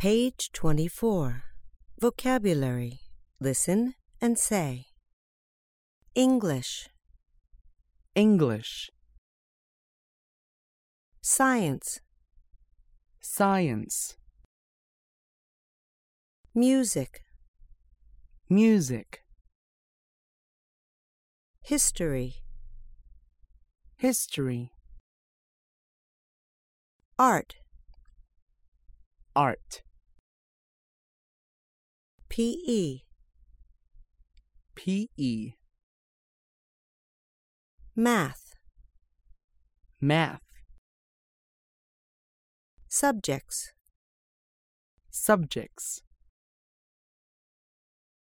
Page 24. Vocabulary. Listen and say. English, English, science, science, music, music, history, history, art, art, PE, PE, math, math, subjects, subjects,